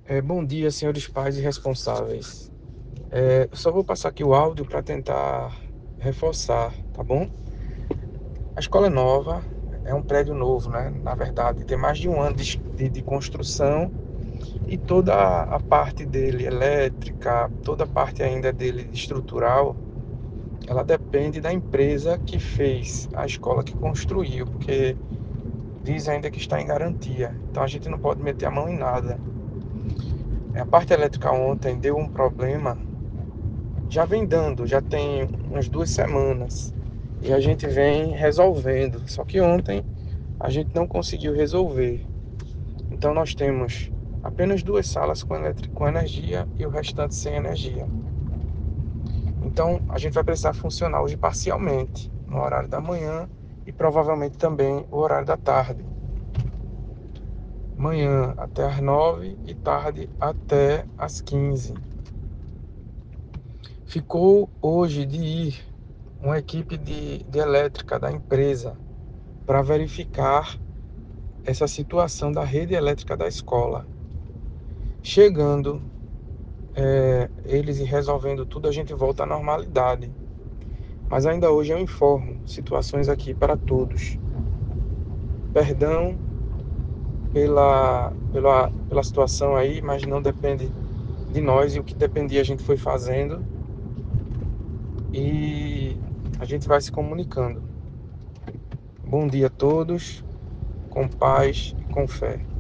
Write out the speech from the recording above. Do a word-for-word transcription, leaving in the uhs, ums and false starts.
É, bom dia, senhores pais e responsáveis. É, eu só vou passar aqui o áudio para tentar reforçar, tá bom? A escola é nova, é um prédio novo, né? Na verdade, tem mais de um ano de, de, de construção e toda a parte dele elétrica, toda a parte ainda dele estrutural, ela depende da empresa que fez a escola, que construiu, porque diz ainda que está em garantia. Então a gente não pode meter a mão em nada. A parte elétrica ontem deu um problema. Já vem dando, já tem umas duas semanas. E a gente vem resolvendo. Só que ontem a gente não conseguiu resolver. Então nós temos apenas duas salas com, com energia e o restante sem energia. Então a gente vai precisar funcionar hoje parcialmente, no horário da manhã e provavelmente também o horário da tarde. Manhã até as nove e tarde até as quinze. Ficou hoje de ir uma equipe de, de elétrica da empresa para verificar essa situação da rede elétrica da escola. Chegando, é, eles e resolvendo tudo, a gente volta à normalidade. Mas ainda hoje eu informo situações aqui para todos. Perdão pela, pela, pela situação aí, mas não depende de nós, e o que dependia a gente foi fazendo e a gente vai se comunicando. Bom dia a todos, com paz e com fé.